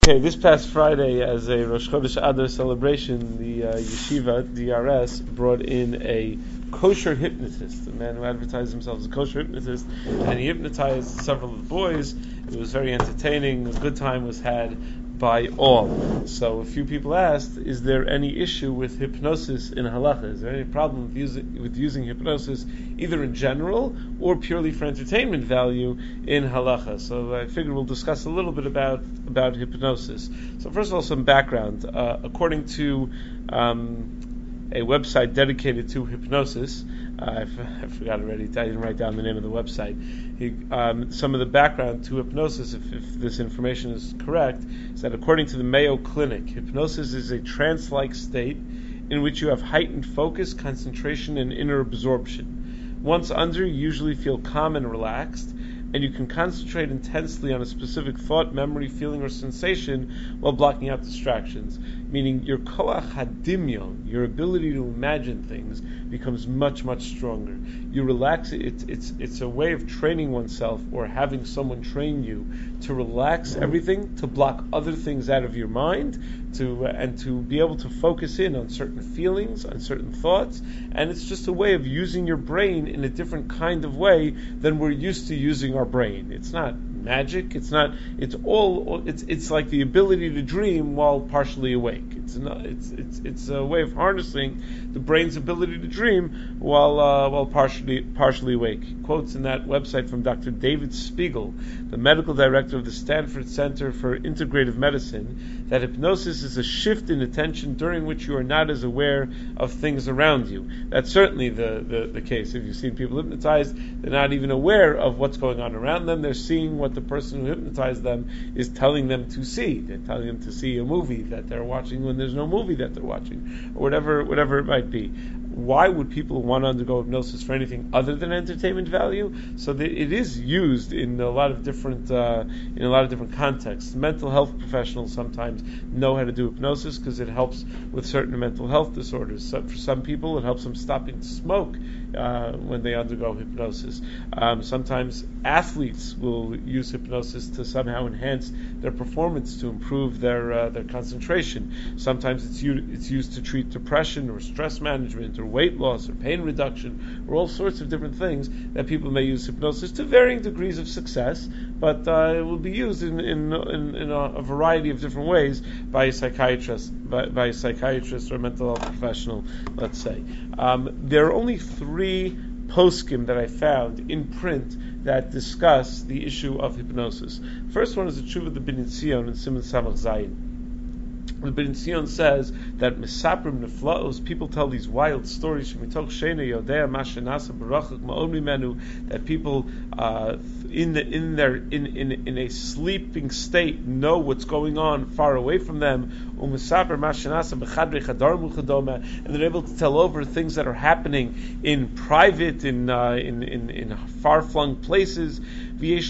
Okay, this past Friday, as a Rosh Chodesh Adar celebration, the yeshiva DRS brought in a kosher hypnotist, a man who advertised himself as a kosher hypnotist, and he hypnotized several of the boys. It was very entertaining. A good time was had by all. So a few people asked, is there any issue with hypnosis in halacha? Is there any problem with using hypnosis either in general or purely for entertainment value in halacha? So I figured we'll discuss a little bit about hypnosis. So first of all, some background. According to a website dedicated to hypnosis, I forgot already, I didn't write down the name of the website. Some of the background to hypnosis, if this information is correct, is that according to the Mayo Clinic, hypnosis is a trance-like state in which you have heightened focus, concentration, and inner absorption. Once under, you usually feel calm and relaxed, and you can concentrate intensely on a specific thought, memory, feeling, or sensation while blocking out distractions. Meaning your koach hadimyon, your ability to imagine things, becomes much, much stronger. You relax. It's a way of training oneself, or having someone train you to relax everything, to block other things out of your mind, and to be able to focus in on certain feelings, on certain thoughts, and it's just a way of using your brain in a different kind of way than we're used to using our brain. It's not magic. It's like the ability to dream while partially awake. It's a way of harnessing the brain's ability to dream while partially awake. He quotes in that website from Dr. David Spiegel, the medical director of the Stanford Center for Integrative Medicine, that hypnosis is a shift in attention during which you are not as aware of things around you. That's certainly the case. If you've seen people hypnotized, they're not even aware of what's going on around them. They're seeing what the person who hypnotized them is telling them to see. They're telling them to see a movie that they're watching when there's no movie that they're watching, or whatever it might be. Why would people want to undergo hypnosis for anything other than entertainment value? So it is used in a lot of different contexts. Mental health professionals sometimes know how to do hypnosis because it helps with certain mental health disorders. So for some people, it helps them stopping smoke when they undergo hypnosis. Sometimes athletes will use hypnosis to somehow enhance their performance, to improve their concentration. Sometimes it's used to treat depression or stress management or weight loss or pain reduction or all sorts of different things that people may use hypnosis to varying degrees of success, but it will be used in a variety of different ways by a psychiatrist or a mental health professional, let's say. There are only 3 poskim that I found in print that discuss the issue of hypnosis. First one is the Tshuva of the Bnei Tzion in Siman Samach Zayin. The Bnei Tzion says that Mesaprim Neflaos, people tell these wild stories that people in a sleeping state know what's going on far away from them, and they're able to tell over things that are happening in private, in far-flung places. So the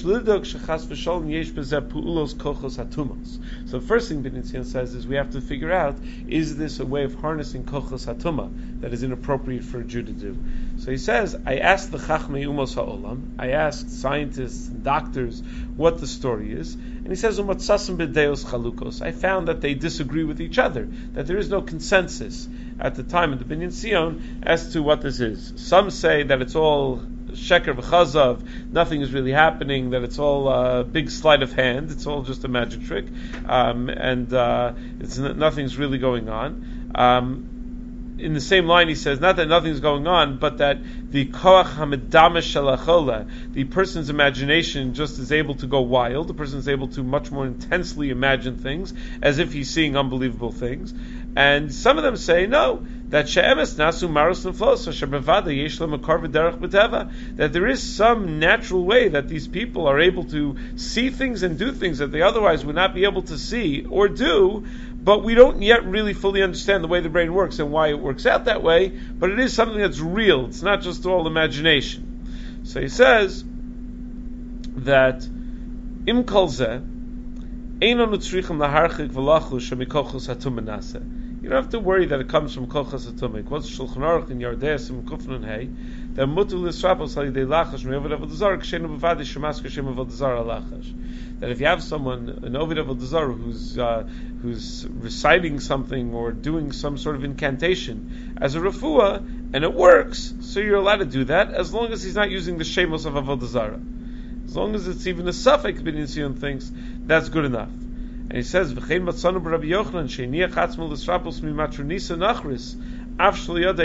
first thing Bnei Tzion says is we have to figure out, is this a way of harnessing kochos hatuma that is inappropriate for a Jew to do? So he says, I asked the Chachmei Umos Ha'olam, I asked scientists and doctors what the story is, and he says, Umatsasim b'deos chalukos, I found that they disagree with each other, that there is no consensus at the time of the Bnei Tzion as to what this is. Some say that it's all sheker v'chazav, nothing is really happening, that it's all big sleight of hand, it's all just a magic trick, and nothing's really going on. In the same line, he says, not that nothing's going on, but that the koach hamedama shalachola, the person's imagination just is able to go wild, the person is able to much more intensely imagine things, as if he's seeing unbelievable things. And some of them say, no, that she'emes nasu maros neflos, she'bevada yesh lemakar v'derech b'teva, that there is some natural way that these people are able to see things and do things that they otherwise would not be able to see or do, but we don't yet really fully understand the way the brain works and why it works out that way, but it is something that's real. It's not just all imagination. So he says that im kol zeh, eino nutzrichim laharchik v'lachu shemikochos hatum menaseh. you don't have to worry that it comes from Kochas Atumik. What's Shulchan Aruch in Yardei Sim Kufnun Hey? That mutu l'srapos halidei lachash me'ovid avodah zara k'sheinu b'vadi shemas k'shem avodah zara lachash. That if you have someone, an ovid avodah zara, who's reciting something or doing some sort of incantation as a refuah, and it works, so you're allowed to do that as long as he's not using the shemos of avodah zara. As long as it's even a suffix b'nei Sion thinks, that's good enough. And he says, "V'chein matzanu b'Rabbi Yochanan sheiniach atzmo l'srapos mimatronisa nachris." That Rabbi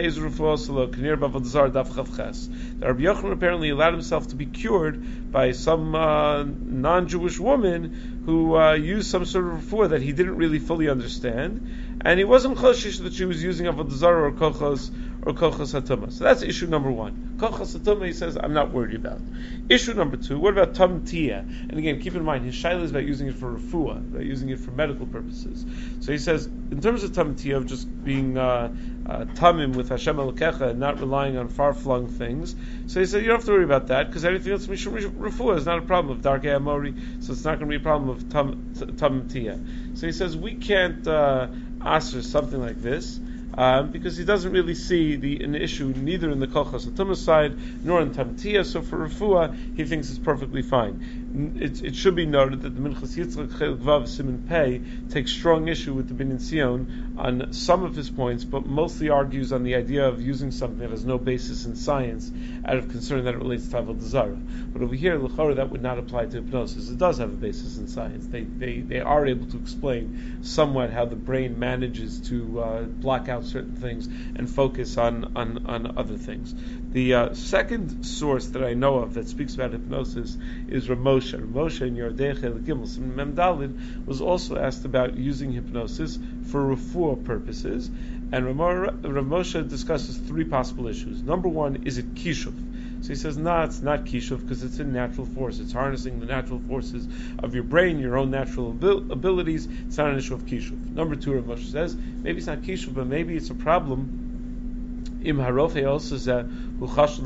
Yochanan apparently allowed himself to be cured by some non-Jewish woman who used some sort of refuah that he didn't really fully understand, and he wasn't choshish that she was using avodah zara or kochos hatumah. So that's issue number one. Kochos hatumah, he says, I'm not worried about. Issue number two, what about tam tia? And again, keep in mind, his shaila is about using it for refuah, about using it for medical purposes. So he says, in terms of tam tia, of just being tamim with Hashem Elokecha and not relying on far-flung things, so he said, you don't have to worry about that, because everything else mishum refuah is not a problem of darkei amori, so it's not going to be a problem of tam tia. So he says, we can't answer something like this, because he doesn't really see an issue neither in the Kochas Hatumah side nor in Tamtia. So for Refuah, he thinks it's perfectly fine. It should be noted that the Minchas Yitzchak Chelik Vav Siman Pei takes strong issue with the Binyan Sion on some of his points, but mostly argues on the idea of using something that has no basis in science out of concern that it relates to avodah zara. But over here, l'chora, that would not apply to hypnosis. It does have a basis in science. They are able to explain somewhat how the brain manages to block out certain things and focus on other things. The second source that I know of that speaks about hypnosis is Rav Moshe. Rav Moshe in Yardei Chelik Gimel Siman Mem Daled was also asked about using hypnosis for refuah purposes, and Rav Moshe discusses three possible issues. Number one, is it kishuv? So he says, no, it's not kishuv because it's a natural force. It's harnessing the natural forces of your brain, your own natural abilities. It's not an issue of kishuv. Number two, Rav Moshe says, maybe it's not kishuv, but maybe it's a problem. Im harofe also said, let's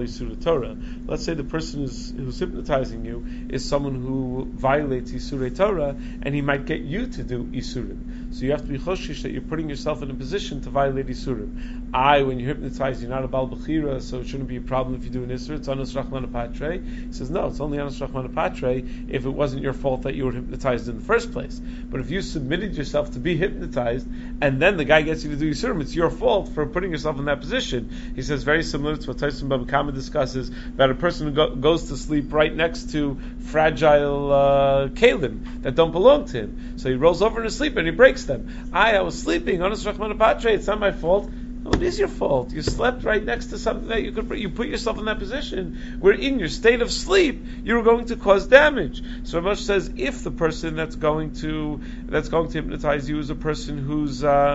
say the person who's hypnotizing you is someone who violates Isurei Torah, and he might get you to do Isurim. So you have to be choshish that you're putting yourself in a position to violate Isurim. When you're hypnotized, you're not a Baal Bechira, so it shouldn't be a problem if you do an Isur. It's Anos Rachmana Patre. He says, no, it's only Anos Rachmana Patre if it wasn't your fault that you were hypnotized in the first place. But if you submitted yourself to be hypnotized, and then the guy gets you to do Isurim, it's your fault for putting yourself in that position. He says, very similar to what Tyson Baba Kama discusses about a person who goes to sleep right next to fragile kalim that don't belong to him. So he rolls over in his sleep and he breaks them. I was sleeping, Anos Rachmana Patre, it's not my fault. No, it is your fault. You slept right next to something that you put yourself in that position where in your state of sleep you were going to cause damage. So Rav Moshe says, if the person that's going to hypnotize you is a person who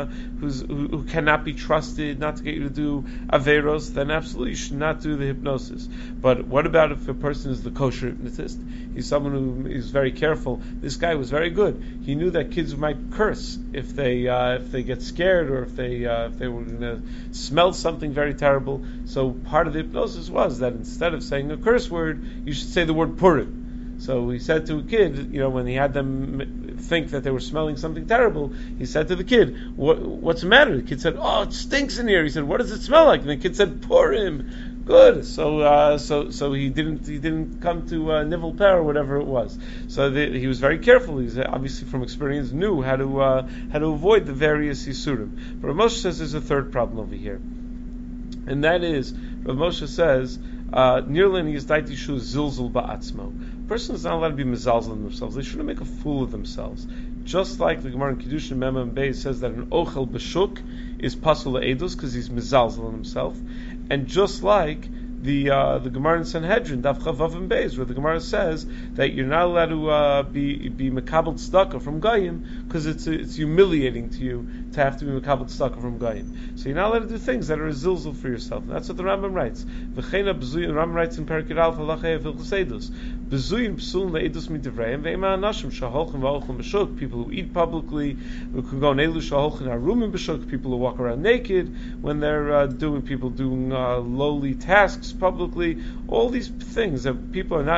cannot be trusted not to get you to do averos, then absolutely you should not do the hypnosis. But what about if a person is the kosher hypnotist? He's someone who is very careful. This guy was very good. He knew that kids might curse if they get scared or if they were going to smell something very terrible. So part of the hypnosis was that instead of saying a curse word, you should say the word Purim. So he said to a kid, when he had them think that they were smelling something terrible, he said to the kid, what's the matter? The kid said, oh, it stinks in here. He said, what does it smell like? And the kid said, Purim. Good. So he didn't come to nivel per or whatever it was. So he was very careful. He's obviously from experience knew how to avoid the various yisurim. But Rav Moshe says there's a third problem over here, and that is Rav Moshe says nirlin yizdaiti shu zilzul ba'atzmo. A person is not allowed to be mezalzel in themselves. They shouldn't make a fool of themselves. Just like the Gemara in Kiddushin Mem and Beis says that an ochel b'shuk is pasul le'edus because he's mezalzel in himself. And just like the Gemara in Sanhedrin, Daf Chavav and Beis, where the Gemara says that you're not allowed to be mekabel tzedakah from Goyim because it's humiliating to you to have to be mekabel tzedakah from Goyim. So you're not allowed to do things that are a zilzul for yourself. And that's what the Rambam writes. V'cheina b'zuyin, Rambam writes in Perek Yud Aleph Halacha Hilchos Eidus. B'zuyin p'sulin le'edus midivrayim ve'ema anashim shaholchem va'olchem b'shuk. People who eat publicly, who can go nelu shaholchem arumim b'shuk. People who walk around naked when they're doing lowly tasks publicly. All these things that people are not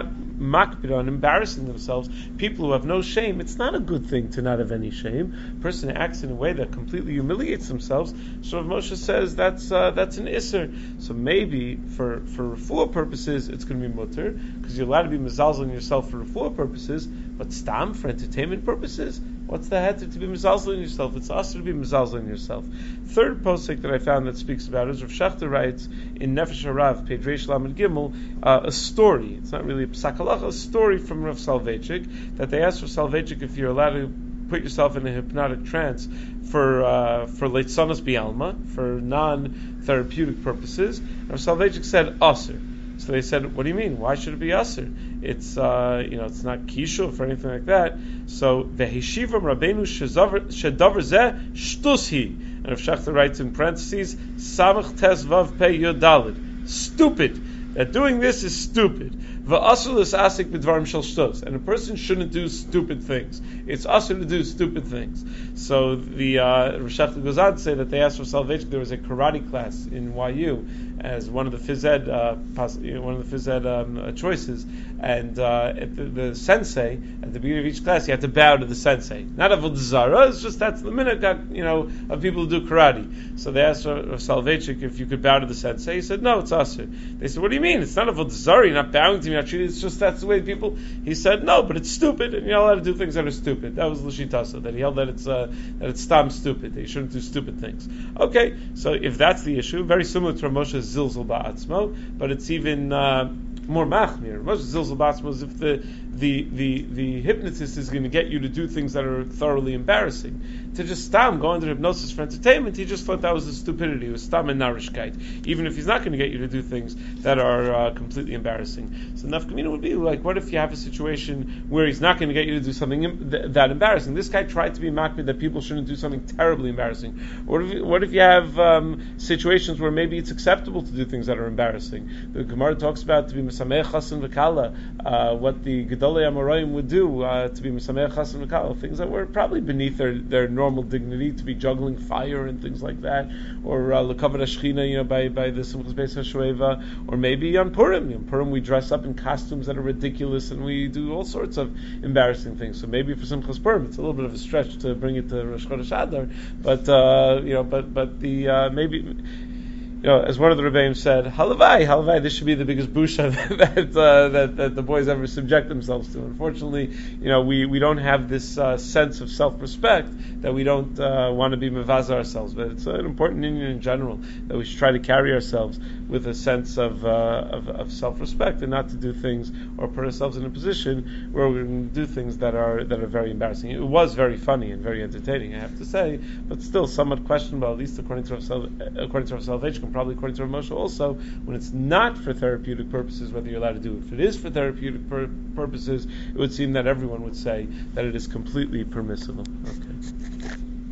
makpid on embarrassing themselves, people who have no shame, it's not a good thing to not have any shame. A person who acts in a way that completely humiliates themselves, so Rav Moshe says that's an isser. So maybe for refuah purposes, it's going to be mutter, because you're allowed to be mezalzel on yourself for refuah purposes, but stam, for entertainment purposes, what's the heter to be mezalzel on yourself? It's also to be mezalzel on yourself. Third posik that I found that speaks about it is Rav Shachter writes in Nefesh HaRav, page Reish Lamed Gimel, a story. It's not really a psak halacha, a story from Rav Soloveitchik, that they asked Rav Soloveitchik if you're allowed to put yourself in a hypnotic trance for leitzonos bialma, for non-therapeutic purposes. And Rav Soloveitchik said, aser. So they said, what do you mean? Why should it be aser? It's it's not kishuv or anything like that. So the Heshivam Rabbeinu shedavar zeh shtushi. And Rav Shachter writes in parentheses, Samach Tes Vav Pei Yud Daled. Stupid. That doing this is stupid. V'asur l'sasik b'dvarim shel shtos. And a person shouldn't do stupid things. It's asur to do stupid things. So the Rav Shachter goes on to say that they asked for salvation. There was a karate class in YU as one of the phys ed choices, and the sensei at the beginning of each class, you had to bow to the sensei. Not avodah zarah. It's just that's the minute that of people who do karate. So they asked Rav Soloveitchik if you could bow to the sensei. He said no, it's asur. They said, what do you mean? It's not avodah zarah. You're not bowing to me. Actually, it's just that's the way people. He said no, but it's stupid, and you're not allowed to do things that are stupid. That was l'shitasa, that he held that it's stam stupid. That you shouldn't do stupid things. Okay, so if that's the issue, very similar to Rav Moshe's zilzul ba'atzmo, but it's even more machmir. Rav Moshe's zilzul ba'atzmo is if the hypnotist is going to get you to do things that are thoroughly embarrassing. To just stam go under hypnosis for entertainment, he just thought that was a stupidity. It was stam and narishkeit. Even if he's not going to get you to do things that are completely embarrassing. So nafkamina would be like, what if you have a situation where he's not going to get you to do something that embarrassing? This guy tried to be makpid that people shouldn't do something terribly embarrassing. What if you have situations where maybe it's acceptable to do things that are embarrassing? The Gemara talks about to be mesameach chasen v'kala, what the Gedolei Amoraim would do to be mesameach chasen v'kala, things that were probably beneath their normal dignity, to be juggling fire and things like that, or lekavod hashchina, by the Simchas Beis HaShoeva, or maybe on Purim. On Purim we dress up in costumes that are ridiculous and we do all sorts of embarrassing things. So maybe for Simchas Purim it's a little bit of a stretch to bring it to Rosh Chodesh Adar, but maybe. As one of the Rebbeim said, halavai, this should be the biggest busha that the boys ever subject themselves to. Unfortunately, we don't have this sense of self-respect that we don't want to be mevaza ourselves. But it's an important union in general that we should try to carry ourselves with a sense of self-respect and not to do things or put ourselves in a position where we're going to do things that are very embarrassing. It was very funny and very entertaining, I have to say, but still somewhat questionable, at least according to our salvation. Probably according to Rav Moshe also, when it's not for therapeutic purposes, whether you're allowed to do it. If it is for therapeutic purposes, it would seem that everyone would say that it is completely permissible. Okay.